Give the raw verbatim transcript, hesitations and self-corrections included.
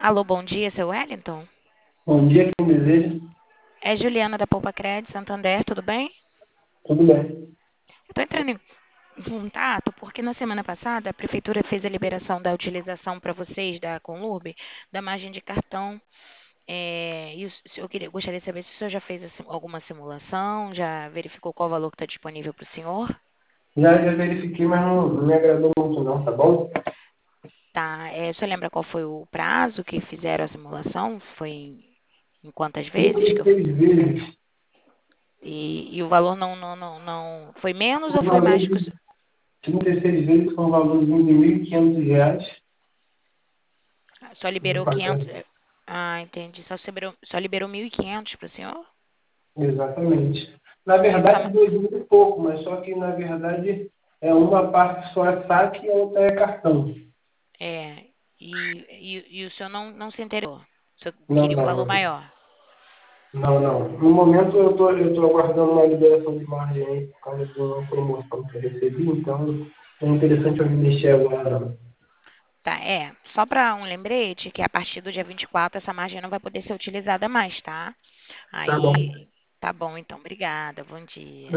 Alô, bom dia, seu Wellington? Bom dia, quem deseja? É Juliana da Poupa Crédito, Santander, tudo bem? Tudo bem. Estou entrando em contato porque na semana passada a Prefeitura fez a liberação da utilização para vocês da Conlurb, da margem de cartão. É, e o se- eu queria, gostaria de saber se o senhor já fez assim, alguma simulação, já verificou qual valor que está disponível para o senhor? Já, já verifiquei, mas não, não me agradou muito não, tá bom? Tá, é, o senhor lembra qual foi o prazo que fizeram a simulação? Foi em, em quantas vezes que eu... trinta e seis vezes. E, e o valor não, não, não, não... Foi menos ou Um foi valor mais que o... de trinta e seis vezes com um valorzinho de mil e quinhentos reais Só no liberou quinhentos. pacote. Ah, entendi. Só liberou, só liberou mil e quinhentos para o senhor? Exatamente. Na E o verdade, tama... dois mil e pouco, mas só que na verdade é uma parte só é saque e a outra é cartão. É, e, e, e o senhor não, não se interessou? O senhor Não, queria um valor não. maior? Não, não. No momento eu tô, eu tô aguardando uma liberação de margem aí por causa de uma promoção que eu recebi, então não é interessante eu me mexer agora não. Tá, é. Só para um lembrete que a partir do dia vinte e quatro essa margem não vai poder ser utilizada mais, tá? Tá bom. Aí, tá bom, então. Obrigada. Bom dia.